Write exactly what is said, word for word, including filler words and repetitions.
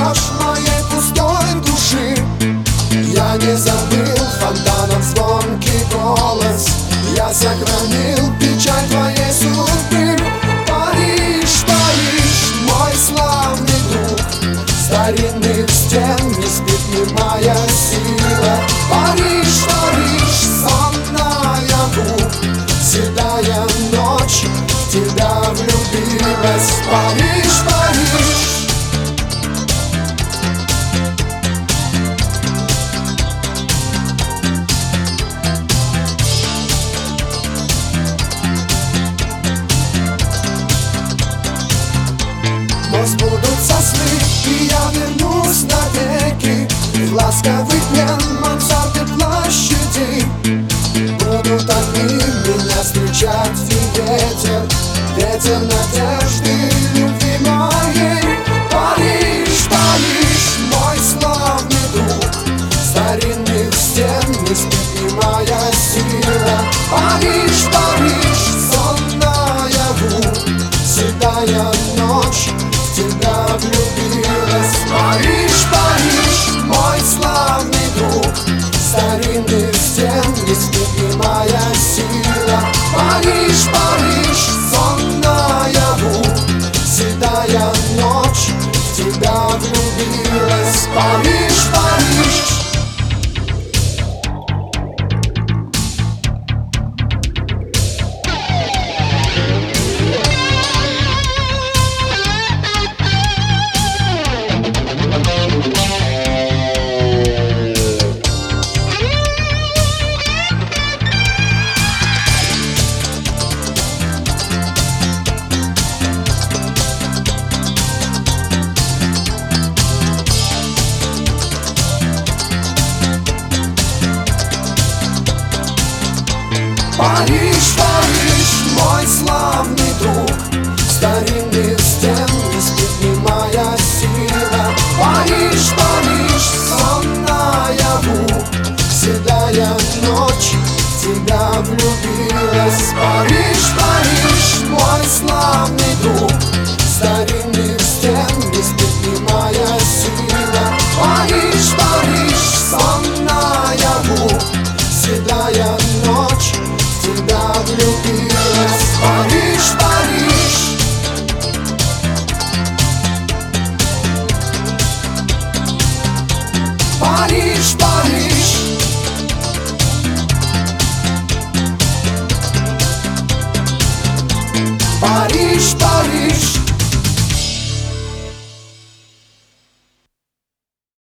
дрожь моей пустой души. Я не забыл фонтанов звонкий голос, я сохранил печать твоей судьбы. Париж, Париж, мой славный друг, старинных стен не спит немая сила. Париж, Париж, сон наяву, седая ночь в тебя влюбилась. Париж, Париж. Но сбудутся сны, и я вернусь навеки в ласковый день мансарды площади. Будут огни меня встречать и ветер, ветер надежды любви моей. Париж, Париж, мой славный друг, старинных стен не спит немая сила. Париж, Париж, сон наяву, седая ночь в тебя влюбилась. Париж, Париж, мой славный друг, старинных стен не спит немая сила. Париж, Париж, сон наяву, седая ночь в тебя влюбилась. Париж, Париж. Париж, Париж, мой славный друг, старинных стен не спит немая сила. Париж, Париж, сон наяву, седая ночь в тебя влюбилась. Париж, Париж, мой славный друг, старинных стен не спит немая сила. Париж, Париж, сон наяву, седая ночь в тебя влюбилась. Париж, Париж. Париж, Париж. Париж, Париж.